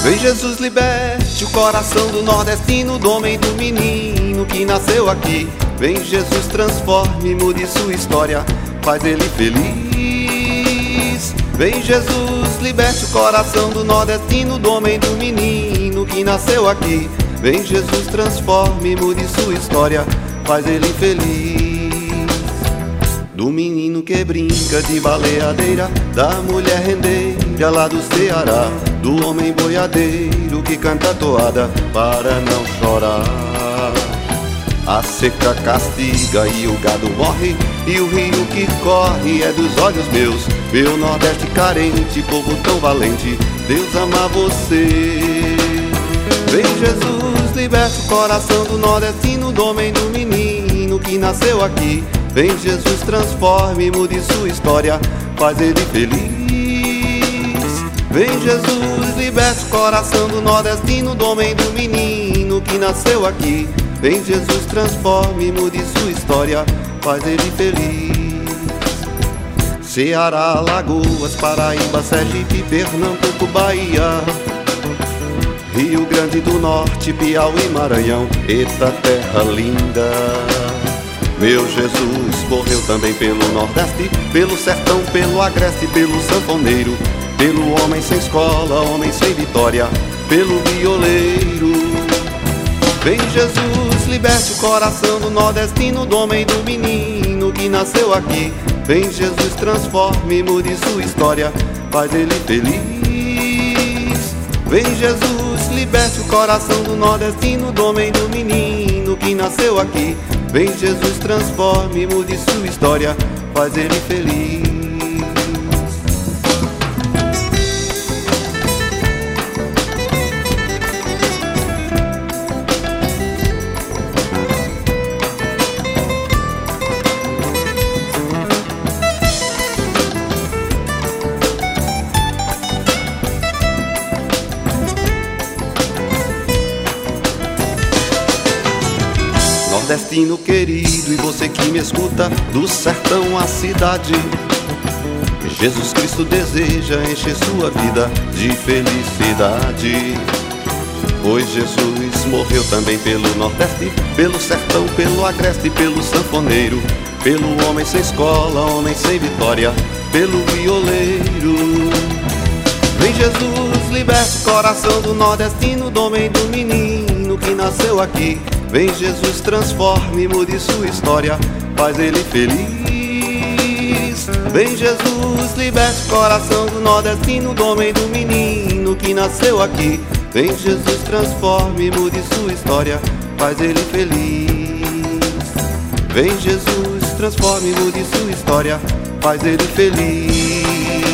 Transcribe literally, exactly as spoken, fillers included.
Vem Jesus, liberte o coração do nordestino, do homem, do menino que nasceu aqui. Vem Jesus, transforme, mude sua história, faz ele feliz. Vem Jesus, liberte o coração do nordestino, do homem, do menino que nasceu aqui. Vem Jesus, transforme, mude sua história, faz ele feliz. Do menino que brinca de baleadeira, da mulher rendeira lá do Ceará, do homem boiadeiro que canta toada para não chorar. A seca castiga e o gado morre, e o rio que corre é dos olhos meus. Meu Nordeste carente, povo tão valente, Deus ama você. Vem Jesus, liberte o coração do nordestino, do homem, do menino que nasceu aqui. Vem Jesus, transforme, mude sua história, faz ele feliz. Vem Jesus, liberte o coração do nordestino, do homem, do menino que nasceu aqui. Vem Jesus, transforme, mude sua história, faz ele feliz. Ceará, Alagoas, Paraíba, Sergipe, Pernambuco, Bahia, Rio Grande do Norte, Piauí, Maranhão, eita terra linda. Meu Jesus morreu também pelo Nordeste, pelo sertão, pelo agreste, pelo sanfoneiro, pelo homem sem escola, homem sem vitória, pelo violeiro. Vem Jesus, liberte o coração do nordestino, do homem, do menino que nasceu aqui. Vem Jesus, transforme, mude sua história, faz ele feliz. Vem Jesus, liberte o coração do nordestino, do homem, do menino que nasceu aqui. Vem Jesus, transforme, mude sua história, faz ele feliz. Nordestino querido, e você que me escuta, do sertão à cidade, Jesus Cristo deseja encher sua vida de felicidade. Pois Jesus morreu também pelo Nordeste, pelo sertão, pelo agreste, pelo sanfoneiro, pelo homem sem escola, homem sem vitória, pelo violeiro. Vem Jesus, liberte o coração do nordestino, do homem, do menino que nasceu aqui. Vem Jesus, transforme, mude sua história, faz ele feliz. Vem Jesus, liberte o coração do nordestino, do homem, do menino que nasceu aqui. Vem Jesus, transforme, mude sua história, faz ele feliz. Vem Jesus, transforme, mude sua história, faz ele feliz.